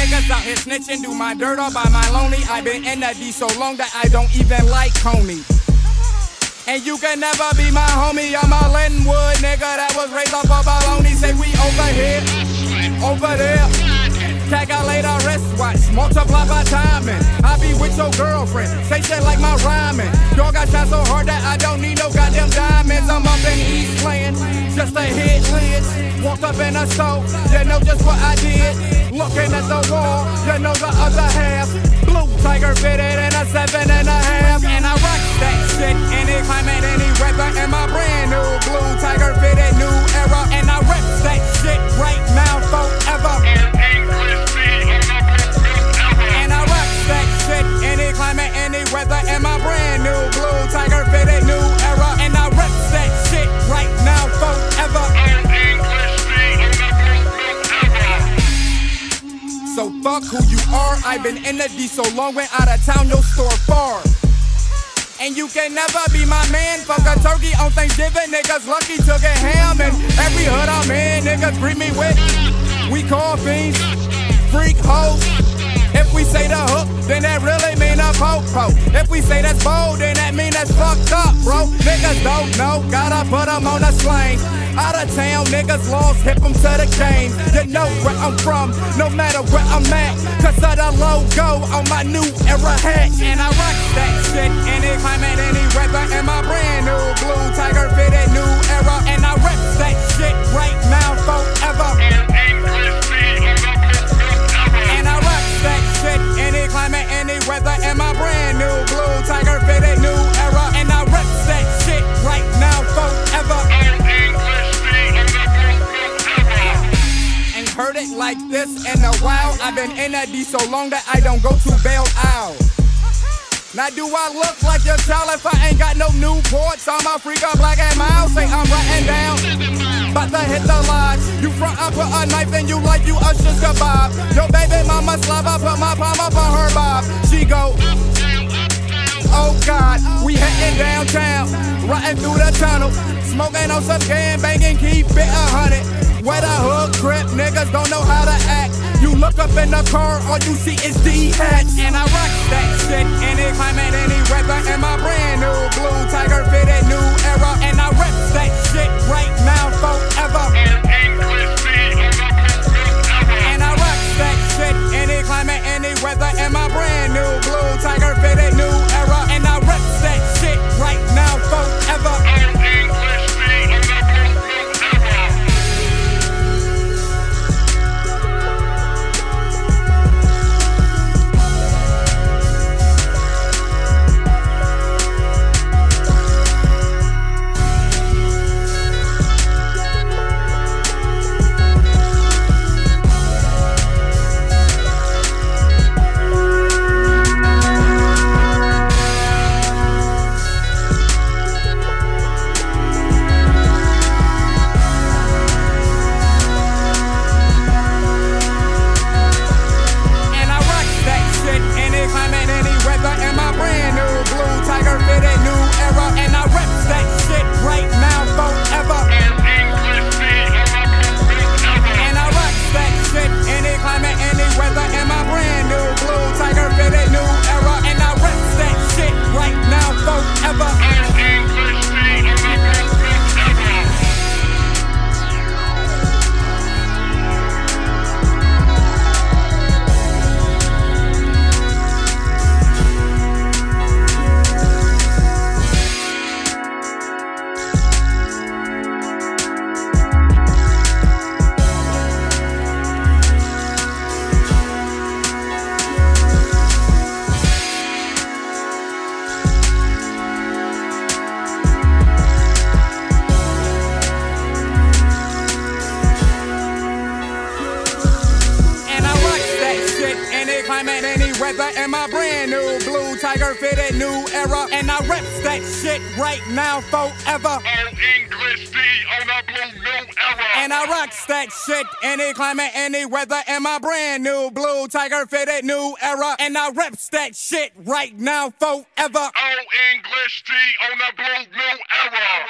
niggas out here snitching, do my dirt all by my lonely. I've been in that D so long that I don't even like Coney. And you can never be my homie. I'm a Linwood nigga that was raised off of baloney. Say we over here, over there. Calculate our wristwatch, multiply by timing. I be with your girlfriend, say shit like my rhyming. Y'all got shot so hard that I don't need no goddamn diamonds. I'm up in East playing, just to hit lids. Walked up in a stove, you know just what I did. Looking at the wall, you know the other half. Blue Tiger fitted in a 7.5. And I rock that shit, any climate, any weather. And my brand new Blue Tiger fitted new era. And I rep that shit right now forever. Any climate, any weather, and my brand new Blue Tiger fitted new era. And I rep that shit right now forever. So fuck who you are. I've been in the D so long, went out of town, your store far. And you can never be my man. Fuck a turkey on Thanksgiving, niggas lucky to get ham. And every hood I'm in, niggas greet me with, we call fiends, freak hoes. If we say the hook, then that really mean a po-po. If we say that's bold, then that mean that's fucked up, bro. Niggas don't know, gotta put them on a slang. Out of town, niggas lost, hip them to the game. You know where I'm from, no matter where I'm at. Cause of the logo on my new era hat. And I rock that shit, any climate, any weather. And my brand new Blue Tiger fitted new era. And I rep that shit right now forever. Any climate, any weather, and my brand new Blue Tiger fitted new era. And I rep that shit right now forever. Ain't heard it like this in a while. I've been in that D so long that I don't go to Belle Isle. Now do I look like your child if I ain't got no Newports? I'm a freak of Black and Mild, say I'm writing down. About to hit the lodge. You front, I put a knife in you like you Usher's kebab. Your baby mama slob, I put my palm up on her bob. She go, oh God, we heading downtown, riding through the tunnel, smoking on some can, banging, keep it 100. Where the hood grip, niggas don't know how to act. You look up in the car, all you see is D-hats. And I rock that shit, any climate, any weather. And my brand new Blue Tiger fitted new era. And I rep that shit right now forever. And I rock that shit, any climate, any weather. And my brand new Blue Tiger fitted new era. And I rep that shit right now forever. climate, any weather, and my brand new Blue Tiger fitted new era. And I rep that shit right now forever. All English D on a blue new era. And I rocks that shit, any climate, any weather, and my brand new Blue Tiger fitted new era. And I reps that shit right now forever. All English D on a blue new era.